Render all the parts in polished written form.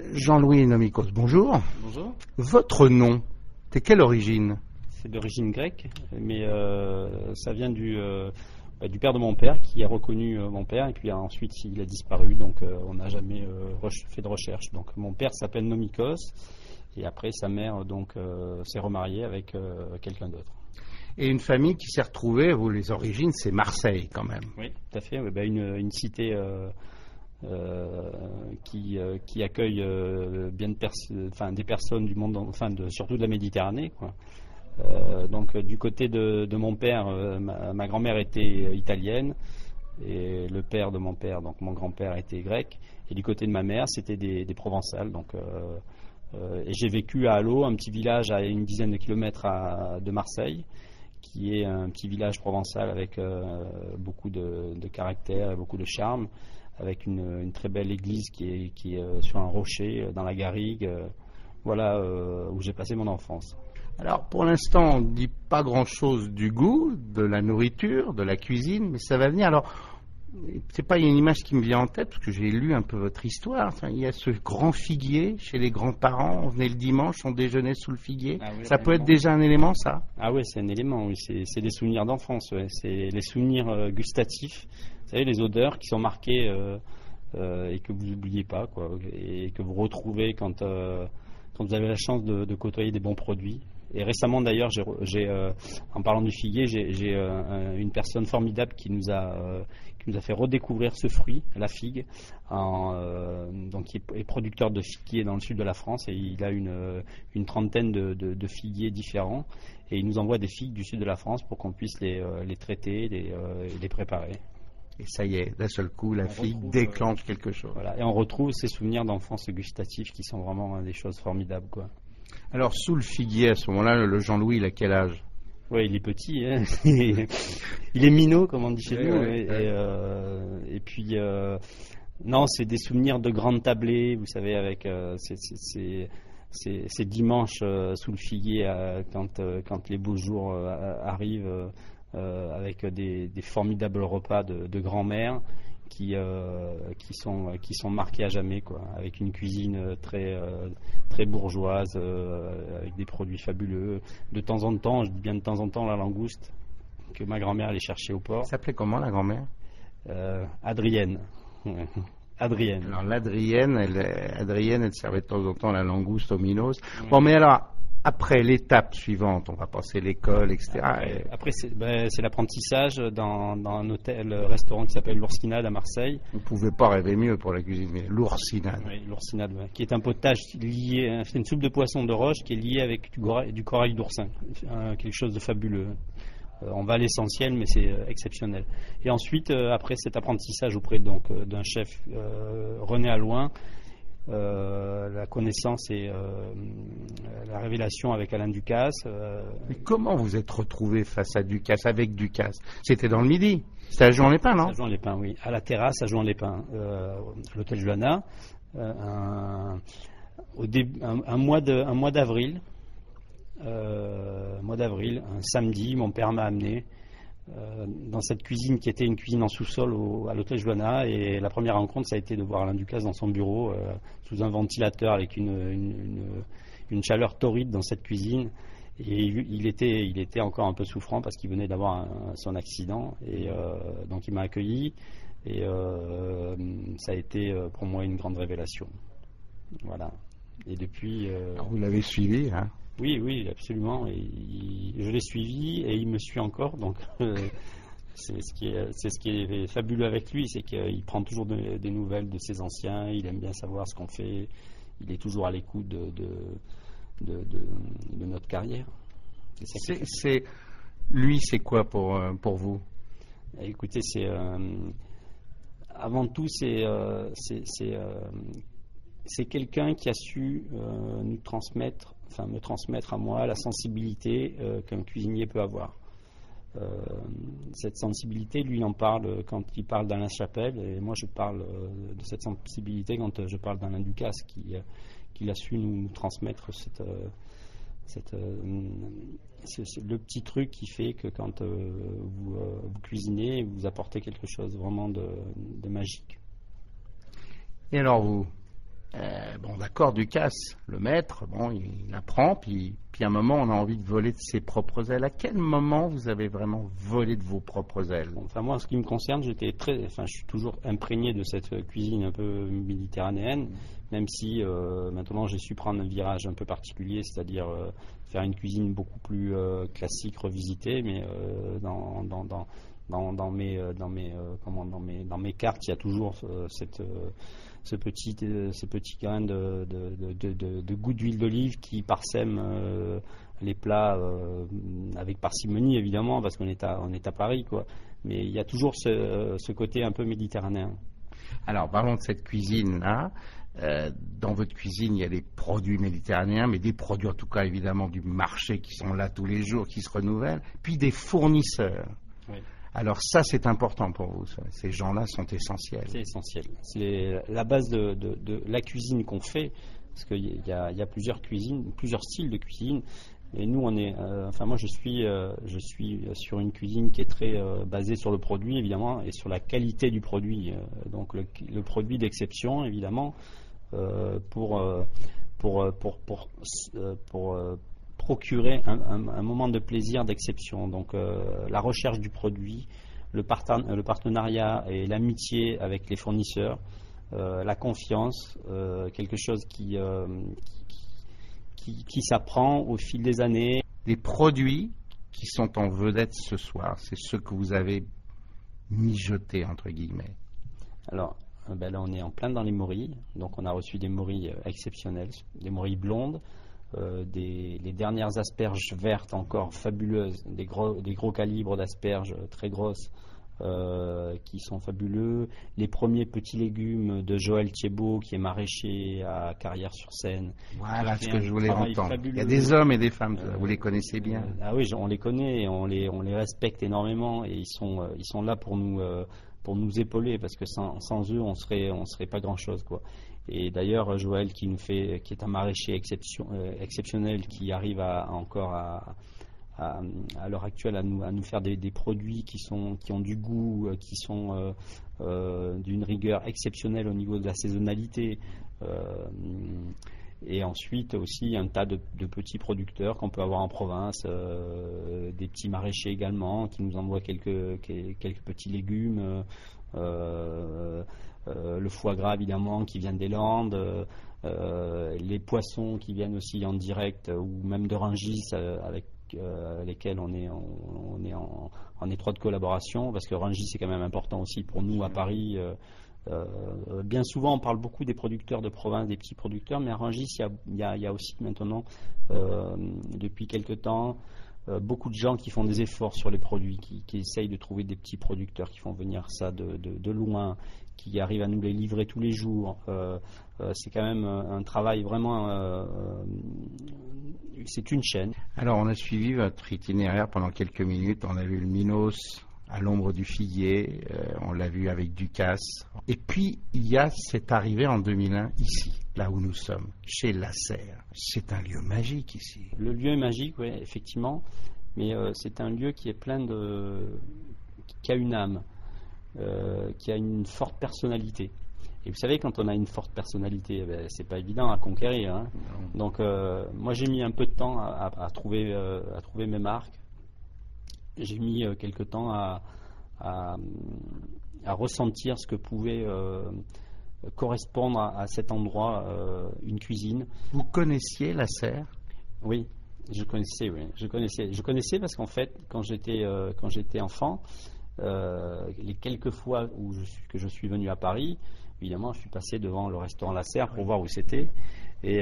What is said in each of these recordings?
Jean-Louis Nomikos, bonjour. Bonjour. Votre nom, c'est quelle origine? C'est d'origine grecque, mais ça vient du père de mon père qui a reconnu mon père et puis ensuite il a disparu, donc on n'a jamais fait de recherche. Donc mon père s'appelle Nomikos et après sa mère donc s'est remariée avec quelqu'un d'autre. Et une famille qui s'est retrouvée, vous, les origines, c'est Marseille quand même. Oui, tout à fait. Oui, une cité qui accueille bien des personnes du monde, surtout de la Méditerranée, quoi. Donc du côté de mon père, ma grand-mère était italienne et le père de mon père, donc mon grand-père, était grec. Et du côté de ma mère, c'était des Provençales. Donc, et j'ai vécu à Allo, un petit village à une dizaine de kilomètres de Marseille, qui est un petit village provençal avec beaucoup de caractère et beaucoup de charme, avec une très belle église qui est sur un rocher dans la garrigue. Voilà où j'ai passé mon enfance. Alors, pour l'instant, on ne dit pas grand-chose du goût, de la nourriture, de la cuisine, mais ça va venir. Alors, c'est pas une image qui me vient en tête, parce que j'ai lu un peu votre histoire. Enfin, il y a ce grand figuier chez les grands-parents. On venait le dimanche, on déjeunait sous le figuier. Ah oui, ça peut être déjà un élément, ça? Ah oui, c'est un élément, oui. C'est des souvenirs d'enfance, ouais. C'est les souvenirs gustatifs. Vous savez, les odeurs qui sont marquées et que vous n'oubliez pas, quoi, et que vous retrouvez quand vous avez la chance de côtoyer des bons produits. Et récemment d'ailleurs, en parlant du figuier, j'ai une personne formidable qui nous a fait redécouvrir ce fruit, la figue, donc qui est producteur de figuiers dans le sud de la France, et il a une trentaine de figuiers différents, et il nous envoie des figues du sud de la France pour qu'on puisse les traiter, les préparer. Et ça y est, d'un seul coup, la figue déclenche quelque chose. Voilà, et on retrouve ces souvenirs d'enfance gustatifs qui sont vraiment des choses formidables, quoi. Alors, sous le figuier, à ce moment-là, le Jean-Louis, il a quel âge? Oui, il est petit, hein. Il est minot, comme on dit chez nous. Et puis, non, c'est des souvenirs de grandes tablées, vous savez, avec ces dimanches sous le figuier, quand les beaux jours arrivent, avec des formidables repas de grand-mère qui sont marqués à jamais, quoi, avec une cuisine très bourgeoise, avec des produits fabuleux. De temps en temps, je dis bien de temps en temps, la langouste que ma grand-mère allait chercher au port. Ça s'appelait comment, la grand-mère? Adrienne. Adrienne. Alors l'Adrienne, elle servait de temps en temps la langouste au minos. Bon, mais alors, après l'étape suivante, on va passer l'école, etc. Après c'est l'apprentissage dans un hôtel-restaurant qui s'appelle l'Oursinade à Marseille. Vous ne pouvez pas rêver mieux pour la cuisine, mais l'Oursinade. Oui, l'Oursinade, ouais, qui est un potage lié, c'est une soupe de poisson de roche qui est liée avec du corail d'oursin. Quelque chose de fabuleux. On va à l'essentiel, mais c'est exceptionnel. Et ensuite, après cet apprentissage auprès d'un chef, René Allouin, la connaissance et la révélation avec Alain Ducasse. Mais comment vous êtes retrouvé face à Ducasse, avec Ducasse? C'était dans le Midi. C'était à Jouan-les-Pins, non? À Jouan-les-Pins, oui. À la terrasse, à Jouan-les-Pins, l'hôtel Johanna. Un mois d'avril, un samedi, mon père m'a amené dans cette cuisine qui était une cuisine en sous-sol à l'hôtel Johanna, et la première rencontre, ça a été de voir Alain Ducasse dans son bureau sous un ventilateur avec une chaleur torride dans cette cuisine, et il était encore un peu souffrant parce qu'il venait d'avoir son accident, et donc il m'a accueilli, et ça a été pour moi une grande révélation. Voilà. Et depuis vous l'avez suivi, hein? Oui, absolument. Je l'ai suivi et il me suit encore. Donc, c'est ce qui est fabuleux avec lui, c'est qu'il prend toujours des nouvelles de ses anciens. Il aime bien savoir ce qu'on fait. Il est toujours à l'écoute de notre carrière. Lui, c'est quoi pour vous? Écoutez, avant tout, c'est quelqu'un qui a su me transmettre à moi la sensibilité qu'un cuisinier peut avoir. Cette sensibilité, lui, en parle quand il parle d'Alain Chapelle, et moi je parle de cette sensibilité quand je parle d'Alain Ducasse, qui a su nous transmettre le petit truc qui fait que quand vous cuisinez, vous apportez quelque chose vraiment de magique. Et alors vous, bon, d'accord. corps Ducasse, le maître, bon, il apprend, puis à un moment, on a envie de voler de ses propres ailes. À quel moment vous avez vraiment volé de vos propres ailes? Enfin, moi, en ce qui me concerne, je suis toujours imprégné de cette cuisine un peu méditerranéenne, même si maintenant j'ai su prendre un virage un peu particulier, c'est-à-dire faire une cuisine beaucoup plus classique, revisitée, mais dans mes cartes, il y a toujours ce petit grain de goût d'huile d'olive qui parsème les plats avec parcimonie, évidemment, parce qu'on est à Paris, quoi. Mais il y a toujours ce côté un peu méditerranéen. Alors, parlons de cette cuisine-là. Dans votre cuisine, il y a des produits méditerranéens, mais des produits, en tout cas, évidemment, du marché qui sont là tous les jours, qui se renouvellent, puis des fournisseurs. Oui. Alors ça, c'est important pour vous. Ces gens-là sont essentiels. C'est essentiel. C'est la base de la cuisine qu'on fait, parce qu'il y a plusieurs cuisines, plusieurs styles de cuisine. Et nous, moi, je suis sur une cuisine qui est très basée sur le produit, évidemment, et sur la qualité du produit. Donc le produit d'exception, évidemment, pour procurer un moment de plaisir d'exception. Donc la recherche du produit, le partenariat et l'amitié avec les fournisseurs, la confiance, quelque chose qui s'apprend au fil des années. Les produits qui sont en vedette ce soir, c'est ceux que vous avez mijotés, entre guillemets. Alors, là, on est en plein dans les morilles. Donc, on a reçu des morilles exceptionnelles, des morilles blondes, les dernières asperges vertes encore fabuleuses, des gros calibres d'asperges très grosses qui sont fabuleux, les premiers petits légumes de Joël Thiebaud qui est maraîcher à Carrière-sur-Seine. Voilà ce que je voulais entendre. Fabuleux. Il y a des hommes et des femmes, vous les connaissez bien. Ah oui, on les connaît et on les respecte énormément, et ils sont là pour nous épauler, parce que sans eux on serait pas grand chose, quoi. Et d'ailleurs, Joël qui est un maraîcher exceptionnel, qui arrive à l'heure actuelle à nous faire des produits qui ont du goût, qui sont d'une rigueur exceptionnelle au niveau de la saisonnalité. Et ensuite aussi un tas de petits producteurs qu'on peut avoir en province, des petits maraîchers également qui nous envoient quelques petits légumes. Le foie gras, évidemment, qui vient des Landes, les poissons qui viennent aussi en direct, ou même de Rungis, avec lesquels on est en étroite collaboration, parce que Rungis, c'est quand même important aussi pour nous à Paris. Bien souvent, on parle beaucoup des producteurs de province, des petits producteurs, mais à Rungis, il y a aussi maintenant, depuis quelque temps, beaucoup de gens qui font des efforts sur les produits, qui essayent de trouver des petits producteurs qui font venir ça de loin, qui arrivent à nous les livrer tous les jours. C'est quand même un travail vraiment... c'est une chaîne. Alors, on a suivi votre itinéraire pendant quelques minutes. On a vu le Minos à l'ombre du figuier. On l'a vu avec Ducasse. Et puis, il y a cette arrivée en 2001 ici, là où nous sommes, chez Lasserre. C'est un lieu magique ici. Le lieu est magique, oui, effectivement. Mais c'est un lieu qui est qui a une âme. Qui a une forte personnalité. Et vous savez, quand on a une forte personnalité, c'est pas évident à conquérir, hein. Donc moi j'ai mis un peu de temps à trouver mes marques. J'ai mis quelque temps à ressentir ce que pouvait correspondre à cet endroit, une cuisine. Vous connaissiez Lasserre? Oui, je connaissais. Je connaissais parce qu'en fait, quand j'étais enfant, les quelques fois que je suis venu à Paris, évidemment, je suis passé devant le restaurant Lasserre pour voir où c'était. Et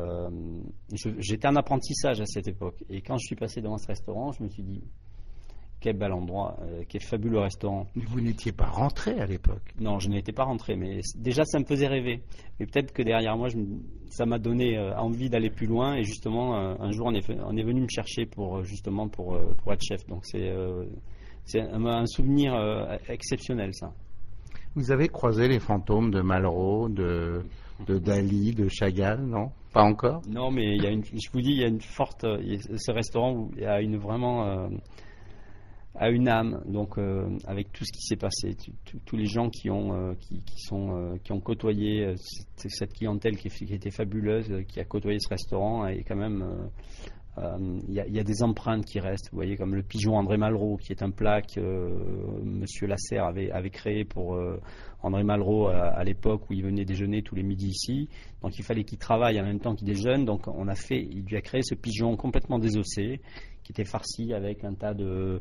j'étais en apprentissage à cette époque. Et quand je suis passé devant ce restaurant, je me suis dit, quel bel endroit, quel fabuleux restaurant. Mais vous n'étiez pas rentré à l'époque? Non, je n'étais pas rentré, mais déjà ça me faisait rêver. Mais peut-être que derrière moi, ça m'a donné envie d'aller plus loin. Et justement, un jour, on est venu me chercher pour être chef. Donc c'est un souvenir exceptionnel, ça. Vous avez croisé les fantômes de Malraux, de Dali, de Chagall, non? Pas encore? Non, mais je vous dis, il y a une forte... ce restaurant où il y a vraiment a une âme. Donc avec tout ce qui s'est passé, tous les gens qui ont côtoyé cette clientèle qui était fabuleuse, qui a côtoyé ce restaurant, et quand même il y a des empreintes qui restent. Vous voyez, comme le pigeon André Malraux, qui est un plat que Monsieur Lasserre avait créé pour André Malraux à l'époque où il venait déjeuner tous les midis ici. Donc il fallait qu'il travaille en même temps qu'il déjeune. Donc il lui a créé ce pigeon complètement désossé, qui était farci avec un tas de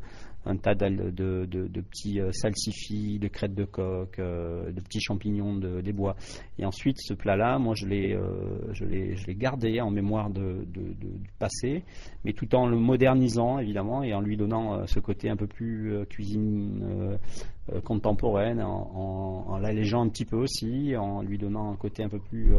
petits salsifis, de crêtes de coq, de petits champignons des bois. Et ensuite, ce plat-là, moi, je l'ai gardé en mémoire du passé, mais tout en le modernisant, évidemment, et en lui donnant ce côté un peu plus cuisine contemporaine, en l'allégeant un petit peu aussi, en lui donnant un côté un peu plus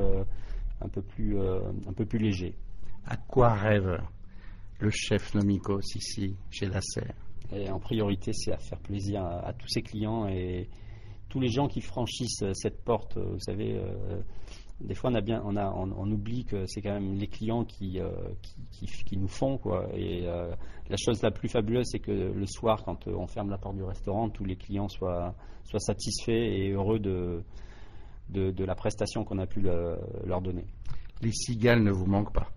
léger. À quoi rêve le chef Nomikos ici, chez Lasserre? Et en priorité, c'est à faire plaisir à tous ses clients et tous les gens qui franchissent cette porte. Vous savez, des fois on oublie que c'est quand même les clients qui nous font, quoi. Et la chose la plus fabuleuse, c'est que le soir, quand on ferme la porte du restaurant, tous les clients soient satisfaits et heureux de la prestation qu'on a pu leur donner. Les cigales ne vous manquent pas?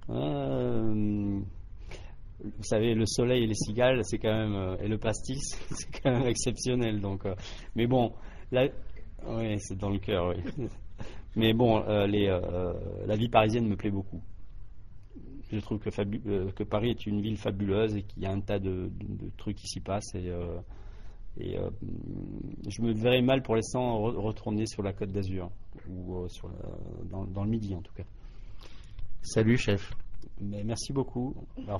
Vous savez, le soleil et les cigales, c'est quand même, et le pastis, c'est quand même exceptionnel. Donc, mais bon, là, oui, c'est dans le cœur, oui. Mais bon, la vie parisienne me plaît beaucoup. Je trouve que Paris est une ville fabuleuse et qu'il y a un tas de trucs qui s'y passent. Et je me verrais mal pour l'instant retourner sur la Côte d'Azur ou dans le Midi en tout cas. Salut, chef. Mais merci beaucoup. Alors,